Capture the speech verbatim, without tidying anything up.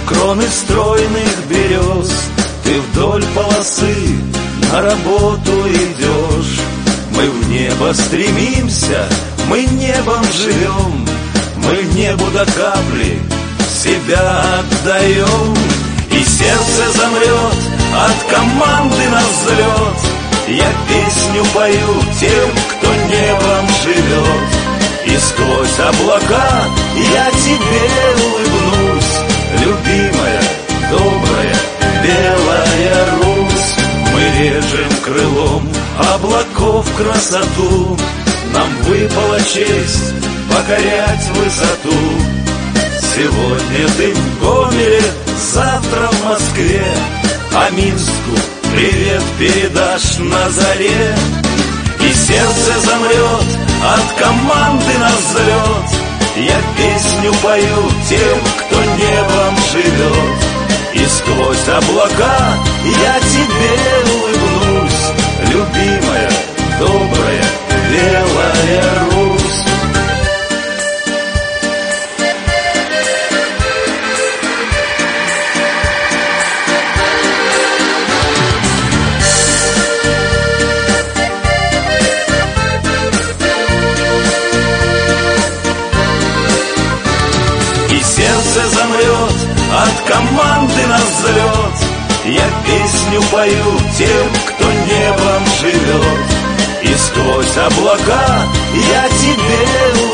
кроны стройных берез ты вдоль полосы на работу идешь. Мы в небо стремимся, мы небом живем, мы небу до капли себя отдаем. И сердце замрет от команды на взлет. Я песню пою тем, кто небом живет. И сквозь облака я тебе улыбнусь, любимая, добрая, белая Русь. Мы режем крылом облаков красоту, нам выпала честь покорять высоту. Сегодня ты в Гомеле, завтра в Москве, а Минску привет передашь на заре. И сердце замрет от команды на взлет. Я песню пою тем, кто небом живет. И сквозь облака я тебе улыбнусь, любимая, добрая, белая Русь. Сердце замрет от команды на взлет. Я песню пою тем, кто небом живет. И сквозь облака я тебе